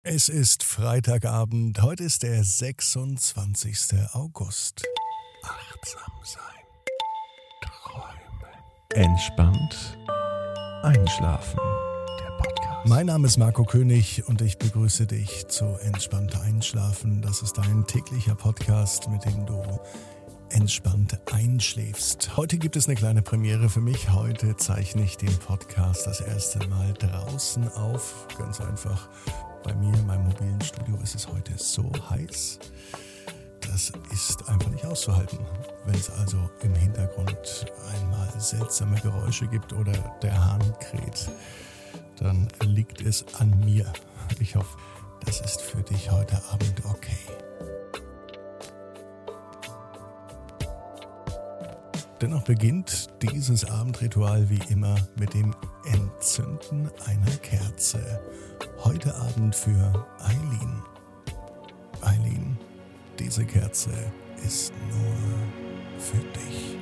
Es ist Freitagabend, heute ist der 26. August. Achtsam sein, träumen, entspannt einschlafen. Der Podcast. Mein Name ist Marco König und ich begrüße dich zu Entspannt Einschlafen. Das ist ein täglicher Podcast, mit dem du entspannt einschläfst. Heute gibt es eine kleine Premiere für mich. Heute zeichne ich den Podcast das erste Mal draußen auf. Ganz einfach. Bei mir in meinem mobilen Studio ist es heute so heiß, das ist einfach nicht auszuhalten. Wenn es also im Hintergrund einmal seltsame Geräusche gibt oder der Hahn kräht, dann liegt es an mir. Ich hoffe, das ist für dich heute Abend okay. Dennoch beginnt dieses Abendritual wie immer mit dem Entzünden einer Kerze. Heute Abend für Eileen. Eileen, diese Kerze ist nur für dich.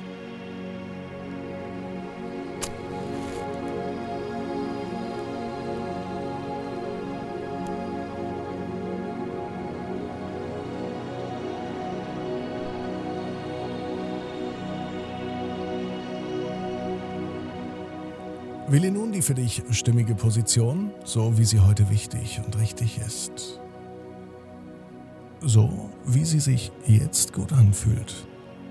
Wähle nun die für dich stimmige Position, so wie sie heute wichtig und richtig ist. So wie sie sich jetzt gut anfühlt.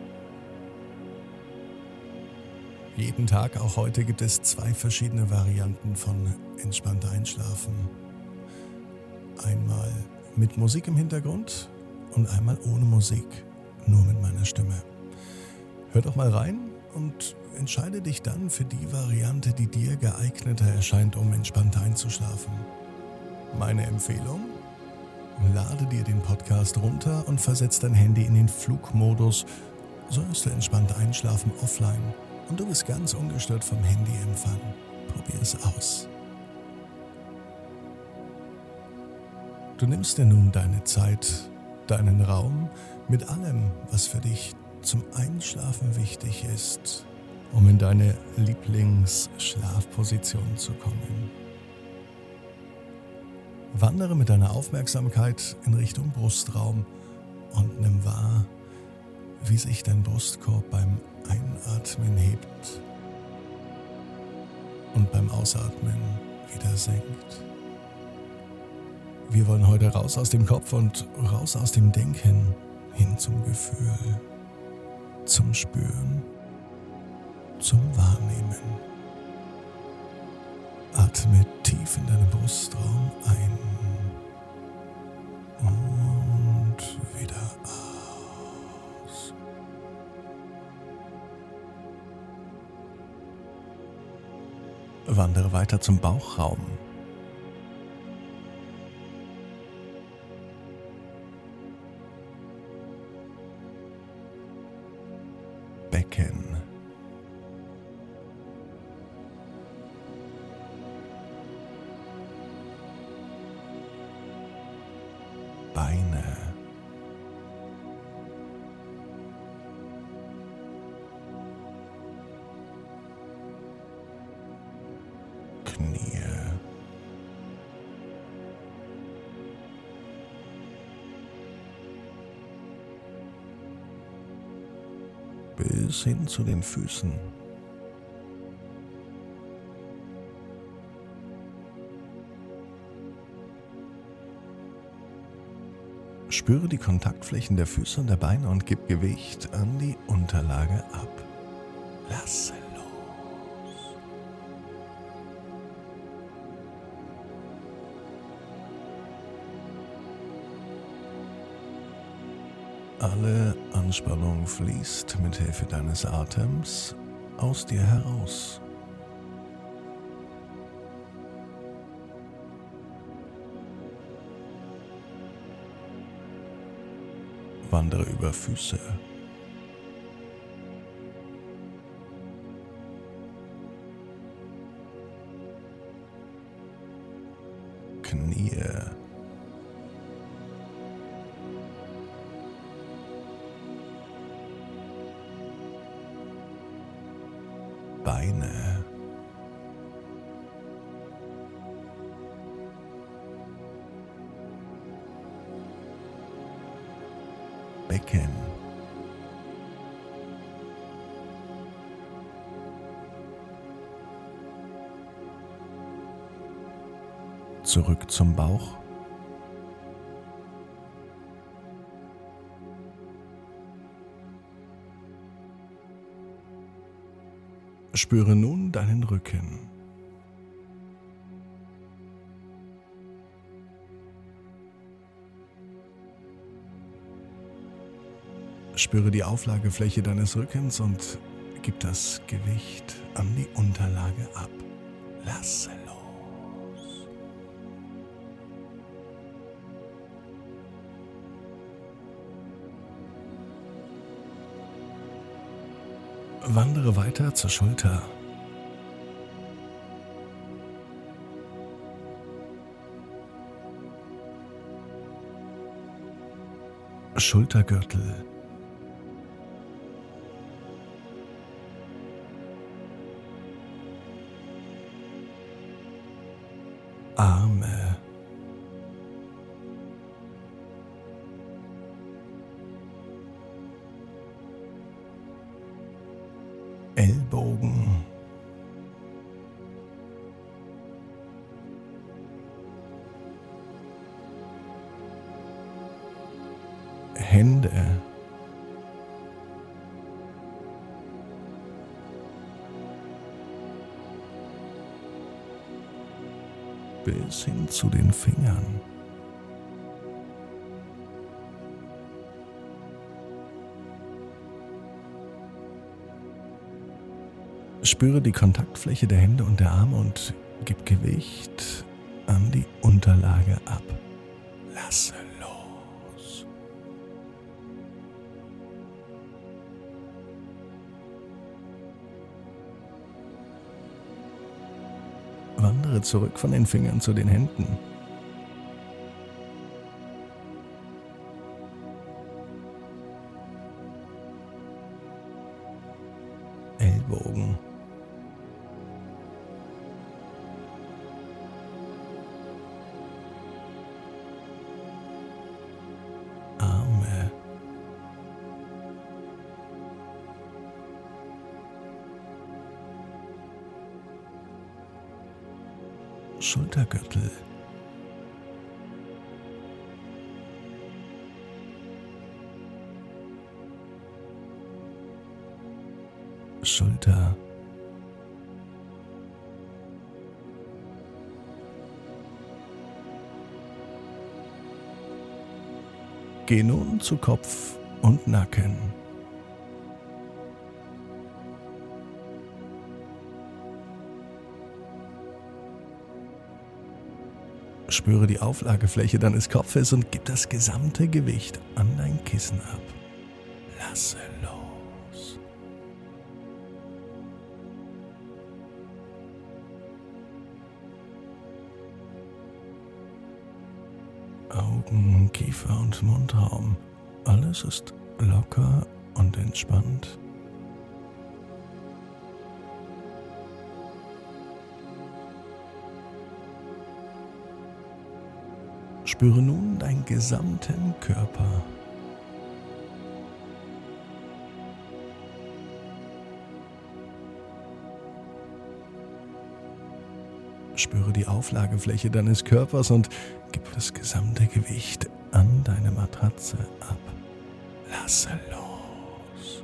Jeden Tag, auch heute, gibt es 2 verschiedene Varianten von entspannt einschlafen. Einmal mit Musik im Hintergrund und einmal ohne Musik, nur mit meiner Stimme. Hör doch mal rein und entscheide dich dann für die Variante, die dir geeigneter erscheint, um entspannt einzuschlafen. Meine Empfehlung? Lade dir den Podcast runter und versetz dein Handy in den Flugmodus, so wirst du entspannt einschlafen offline und du bist ganz ungestört vom Handyempfang. Probier es aus. Du nimmst dir nun deine Zeit, deinen Raum mit allem, was für dich zum Einschlafen wichtig ist, um in deine Lieblingsschlafposition zu kommen. Wandere mit deiner Aufmerksamkeit in Richtung Brustraum und nimm wahr, wie sich dein Brustkorb beim Einatmen hebt und beim Ausatmen wieder senkt. Wir wollen heute raus aus dem Kopf und raus aus dem Denken, hin zum Gefühl, zum Spüren, zum Wahrnehmen. Atme tief in deinen Brustraum ein und wieder aus. Wandere weiter zum Bauchraum. Becken. Beine. Knie. Bis hin zu den Füßen. Spüre die Kontaktflächen der Füße und der Beine und gib Gewicht an die Unterlage ab. Lasse los. Alle Anspannung fließt mit Hilfe deines Atems aus dir heraus. Wandere über Füße. Knie. Beine. Becken. Zurück zum Bauch. Spüre nun deinen Rücken. Spüre die Auflagefläche deines Rückens und gib das Gewicht an die Unterlage ab. Lasse los. Wandere weiter zur Schulter. Schultergürtel. Arme. Ellbogen. Hände. Bis hin zu den Fingern. Spüre die Kontaktfläche der Hände und der Arme und gib Gewicht an die Unterlage ab. Lasse los. Wandere zurück von den Fingern zu den Händen. Ellbogen. Arme. Schultergürtel. Schulter. Geh nun zu Kopf und Nacken. Spüre die Auflagefläche deines Kopfes und gib das gesamte Gewicht an dein Kissen ab. Lasse los. Augen, Kiefer und Mundraum. Alles ist locker und entspannt. Spüre nun deinen gesamten Körper. Spüre die Auflagefläche deines Körpers und gib das gesamte Gewicht an deine Matratze ab. Lasse los.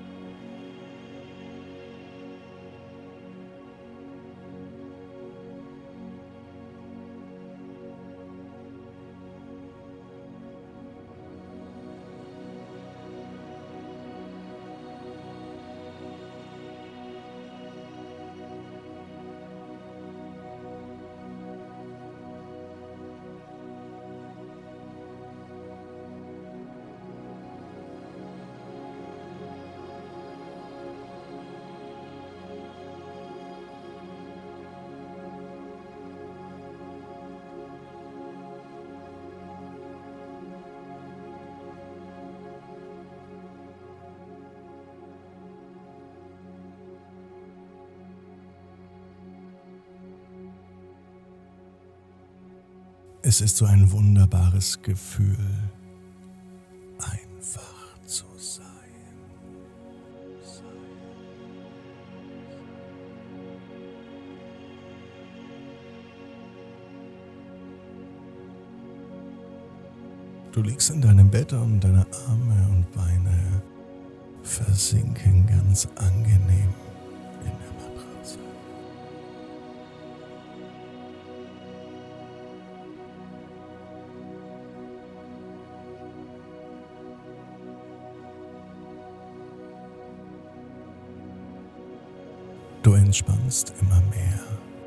Es ist so ein wunderbares Gefühl, einfach zu sein. Du liegst in deinem Bett und deine Arme und Beine versinken ganz angenehm in der Matratze. Du entspannst immer mehr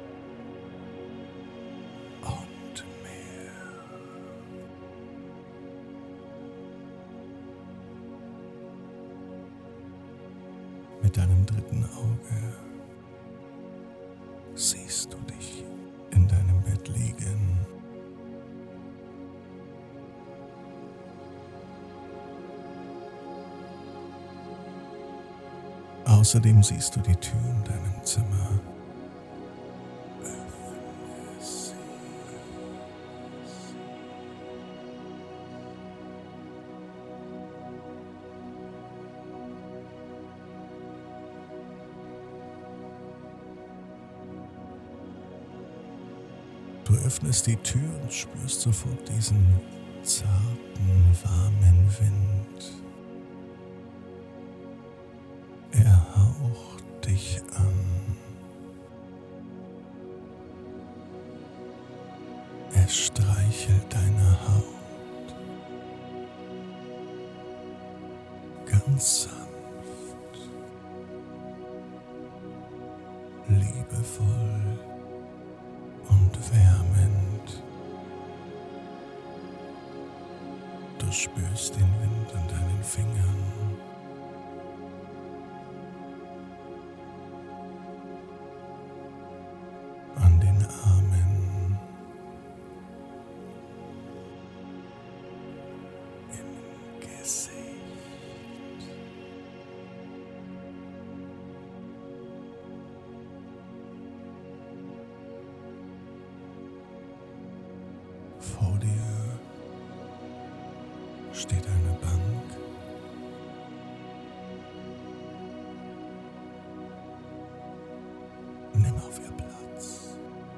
und mehr. Mit deinem dritten Auge siehst du dich in deinem Bett liegen. Außerdem siehst du die Tür in deinem Zimmer. Öffne sie. Du öffnest die Tür und spürst sofort diesen zarten, warmen Wind. Er haucht dich an. Er streichelt deine Haut. Ganz sanft, liebevoll und wärmend. Du spürst den Wind an deinen Fingern. An den Armen, im Gesicht. Vor dir steht eine Bank. Nimm auf ihr Platz.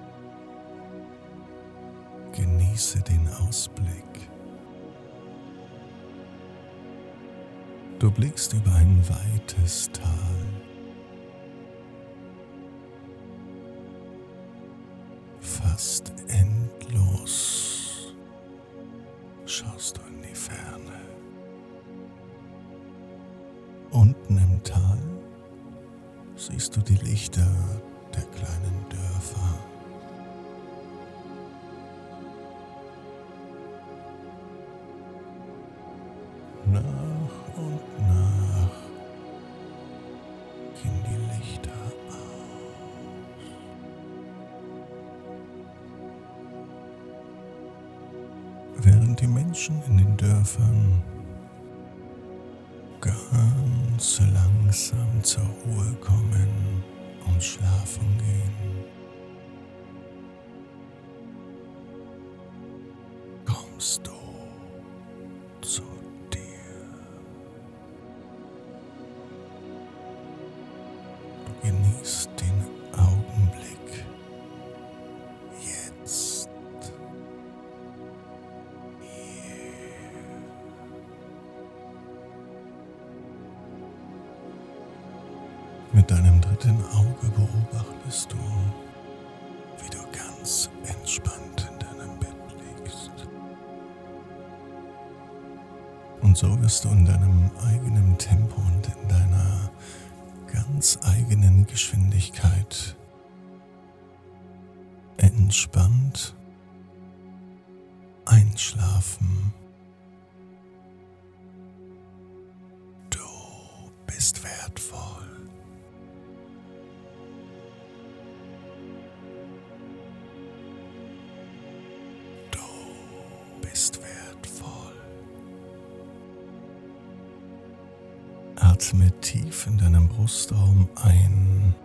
Genieße den Ausblick. Du blickst über ein weites Tal. Fast endlos schaust du in die Ferne. Unten im Tal siehst du die Lichter der kleinen Dörfer. Nach und nach gehen die Lichter aus. Während die Menschen in den Dörfern ganz langsam zur Ruhe kommen und schlafen gehen, kommst du zu dir. Du genießt den Augenblick jetzt. Mit deinem dritten Auge beobachtest du, wie du ganz entspannt in deinem Bett liegst. Und so wirst du in deinem eigenen Tempo und in deiner ganz eigenen Geschwindigkeit entspannt einschlafen. Du bist wertvoll. Bist wertvoll. Atme tief in deinem Brustraum ein